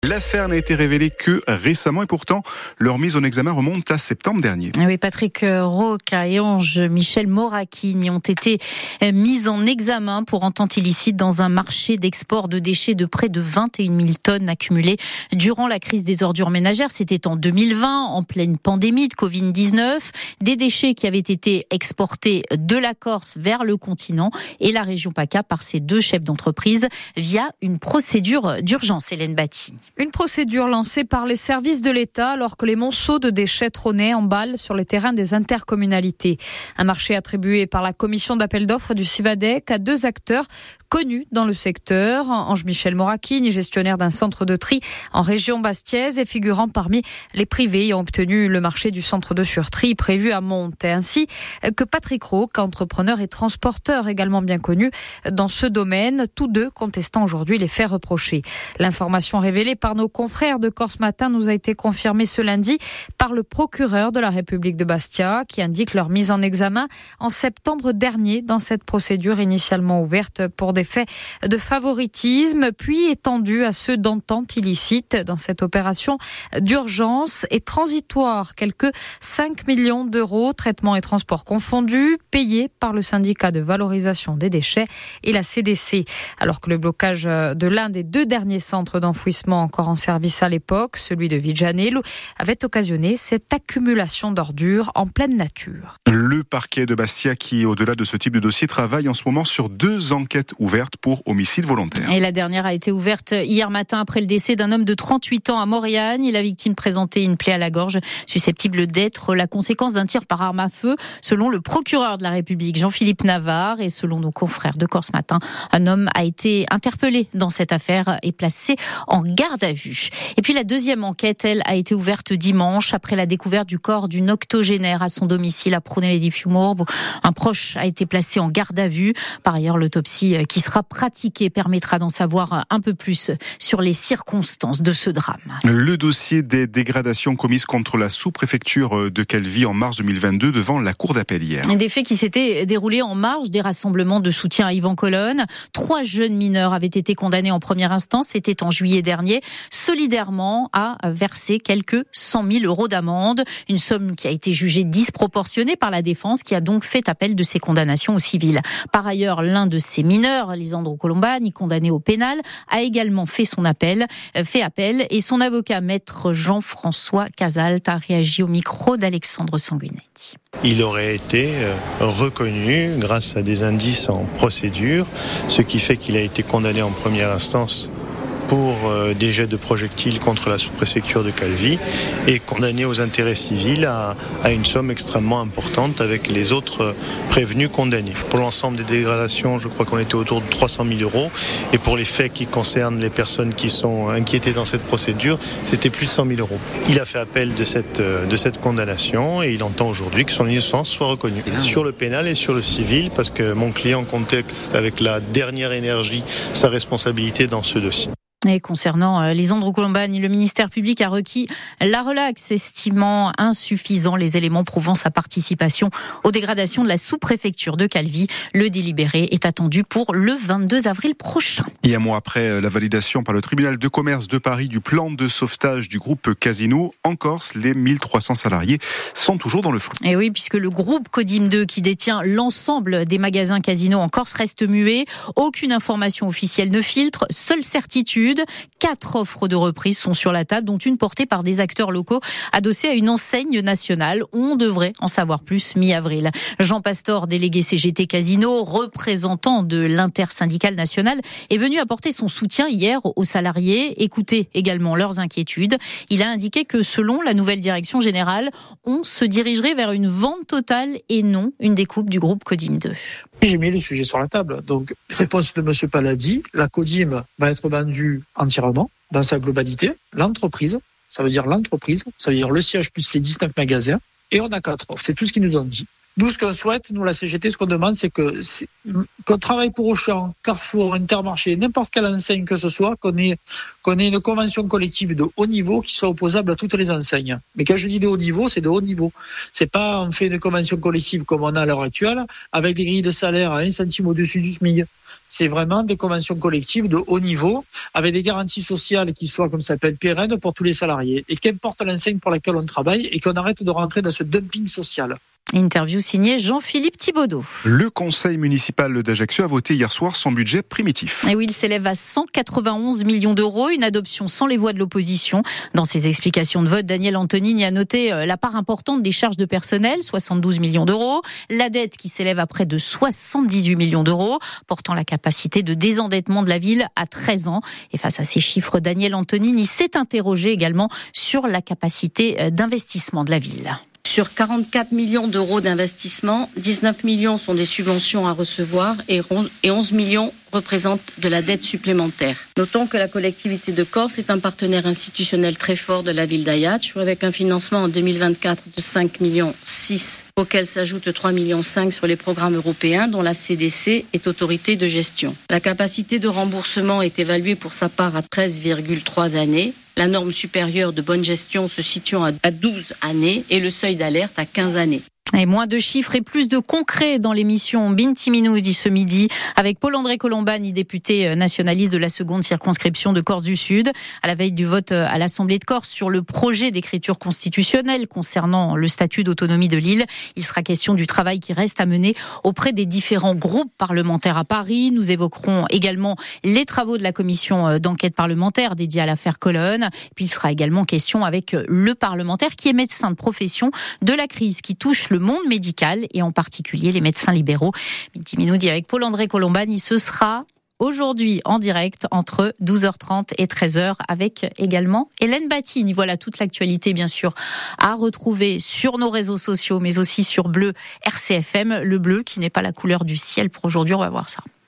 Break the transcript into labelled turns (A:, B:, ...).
A: L'affaire n'a été révélée que récemment et pourtant leur mise en examen remonte à septembre dernier.
B: Oui, Patrick Rocca et Ange-Michel Moracchini ont été mis en examen pour entente illicite dans un marché d'export de déchets de près de 21 000 tonnes accumulées durant la crise des ordures ménagères. C'était en 2020, en pleine pandémie de Covid-19. Des déchets qui avaient été exportés de la Corse vers le continent et la région PACA par ces deux chefs d'entreprise via une procédure d'urgence. Hélène Batti.
C: Une procédure lancée par les services de l'État alors que les monceaux de déchets trônaient en balle sur les terrains des intercommunalités. Un marché attribué par la commission d'appel d'offres du Civadec à deux acteurs connus dans le secteur. Ange-Michel Moracchini, gestionnaire d'un centre de tri en région bastiaise et figurant parmi les privés ayant obtenu le marché du centre de surtri prévu à Monte. Ainsi que Patrick Rocca, entrepreneur et transporteur également bien connu dans ce domaine, tous deux contestant aujourd'hui les faits reprochés. L'information révélée par nos confrères de Corse Matin nous a été confirmée ce lundi par le procureur de la République de Bastia qui indique leur mise en examen en septembre dernier dans cette procédure initialement ouverte pour des faits de favoritisme puis étendue à ceux d'entente illicite dans cette opération d'urgence et transitoire. Quelques 5 millions d'euros, traitement et transport confondus, payés par le syndicat de valorisation des déchets et la CDC. Alors que le blocage de l'un des deux derniers centres d'enfouissement encore en service à l'époque, celui de Vigianello, avait occasionné cette accumulation d'ordures en pleine nature.
A: Le parquet de Bastia qui, au-delà de ce type de dossier, travaille en ce moment sur 2 enquêtes ouvertes pour homicide volontaire.
B: Et la dernière a été ouverte hier matin après le décès d'un homme de 38 ans à Mauriagne. La victime présentait une plaie à la gorge susceptible d'être la conséquence d'un tir par arme à feu, selon le procureur de la République, Jean-Philippe Navarre, et selon nos confrères de Corse Matin. Un homme a été interpellé dans cette affaire et placé en garde à vue. Et puis la deuxième enquête, elle, a été ouverte dimanche après la découverte du corps d'une octogénaire à son domicile à Prunelli-di-Fiumorbo. Un proche a été placé en garde à vue. Par ailleurs, l'autopsie qui sera pratiquée permettra d'en savoir un peu plus sur les circonstances de ce drame.
A: Le dossier des dégradations commises contre la sous-préfecture de Calvi en mars 2022 devant la cour d'appel hier.
B: Des faits qui s'étaient déroulés en marge des rassemblements de soutien à Yvan Colonne. 3 jeunes mineurs avaient été condamnés en première instance. C'était en juillet dernier. Solidairement a versé quelques 100 000 euros d'amende. Une somme qui a été jugée disproportionnée par la défense qui a donc fait appel de ces condamnations au civil. Par ailleurs, l'un de ces mineurs, Lisandro Colombani, condamné au pénal, a également fait appel et son avocat, maître Jean-François Casalt, a réagi au micro d'Alexandre Sanguinetti.
D: Il aurait été reconnu grâce à des indices en procédure, ce qui fait qu'il a été condamné en première instance pour des jets de projectiles contre la sous-préfecture de Calvi et condamné aux intérêts civils à une somme extrêmement importante avec les autres prévenus condamnés. Pour l'ensemble des dégradations, je crois qu'on était autour de 300 000 euros et pour les faits qui concernent les personnes qui sont inquiétées dans cette procédure, c'était plus de 100 000 euros. Il a fait appel de cette condamnation et il entend aujourd'hui que son innocence soit reconnue. Sur le pénal et sur le civil, parce que mon client conteste avec la dernière énergie sa responsabilité dans ce dossier.
B: Et concernant Lisandro Colombani, le ministère public a requis la relaxe, estimant insuffisant les éléments prouvant sa participation aux dégradations de la sous-préfecture de Calvi. Le délibéré est attendu pour le 22 avril prochain.
A: Et un mois après la validation par le tribunal de commerce de Paris du plan de sauvetage du groupe Casino, en Corse, les 1300 salariés sont toujours dans le flou.
B: Et oui, puisque le groupe Codim 2 qui détient l'ensemble des magasins Casino en Corse reste muet. Aucune information officielle ne filtre, seule certitude. 4 offres de reprise sont sur la table, dont une portée par des acteurs locaux adossés à une enseigne nationale. On devrait en savoir plus mi-avril. Jean Pastor, délégué CGT Casino, représentant de l'intersyndicale nationale, est venu apporter son soutien hier aux salariés, écouter également leurs inquiétudes. Il a indiqué que selon la nouvelle direction générale, on se dirigerait vers une vente totale et non une découpe du groupe Codim 2.
E: J'ai mis le sujet sur la table. Donc, réponse de M. Paladi, la Codim va être vendue entièrement, dans sa globalité. L'entreprise, ça veut dire le siège plus les 19 magasins. Et on a 4 offres. C'est tout ce qu'ils nous ont dit. Nous, ce qu'on souhaite, nous, la CGT, ce qu'on demande, c'est qu'on travaille pour Auchan, Carrefour, Intermarché, n'importe quelle enseigne que ce soit, qu'on ait une convention collective de haut niveau qui soit opposable à toutes les enseignes. Mais quand je dis de haut niveau, c'est de haut niveau. C'est pas on fait une convention collective comme on a à l'heure actuelle, avec des grilles de salaire à 1 centime au-dessus du SMIC. C'est vraiment des conventions collectives de haut niveau, avec des garanties sociales qui soient, comme ça peut être pérennes pour tous les salariés. Et qu'importe l'enseigne pour laquelle on travaille, et qu'on arrête de rentrer dans ce dumping social.
B: Interview signée Jean-Philippe Thibaudot.
A: Le conseil municipal d'Ajaccio a voté hier soir son budget primitif.
B: Et oui, il s'élève à 191 millions d'euros, une adoption sans les voix de l'opposition. Dans ses explications de vote, Daniel Antonini a noté la part importante des charges de personnel, 72 millions d'euros, la dette qui s'élève à près de 78 millions d'euros, portant la capacité de désendettement de la ville à 13 ans. Et face à ces chiffres, Daniel Antonini s'est interrogé également sur la capacité d'investissement de la ville.
F: Sur 44 millions d'euros d'investissement, 19 millions sont des subventions à recevoir et 11 millions représentent de la dette supplémentaire. Notons que la collectivité de Corse est un partenaire institutionnel très fort de la ville d'Ajaccio avec un financement en 2024 de 5,6 millions, auquel s'ajoutent 3,5 millions sur les programmes européens dont la CDC est autorité de gestion. La capacité de remboursement est évaluée pour sa part à 13,3 années. La norme supérieure de bonne gestion se situant à 12 années et le seuil d'alerte à 15 années.
B: Et moins de chiffres et plus de concret dans l'émission Binti Minoudi ce midi avec Paul-André Colombani, député nationaliste de la seconde circonscription de Corse du Sud. À la veille du vote à l'Assemblée de Corse sur le projet d'écriture constitutionnelle concernant le statut d'autonomie de l'île, il sera question du travail qui reste à mener auprès des différents groupes parlementaires à Paris. Nous évoquerons également les travaux de la commission d'enquête parlementaire dédiée à l'affaire Colonne. Puis il sera également question avec le parlementaire qui est médecin de profession de la crise qui touche le monde médical et en particulier les médecins libéraux. Binti Minoudi avec Paul-André Colombani, ce sera aujourd'hui en direct entre 12h30 et 13h avec également Hélène Battini. Voilà toute l'actualité bien sûr à retrouver sur nos réseaux sociaux mais aussi sur Bleu RCFM. Le bleu qui n'est pas la couleur du ciel pour aujourd'hui, on va voir ça.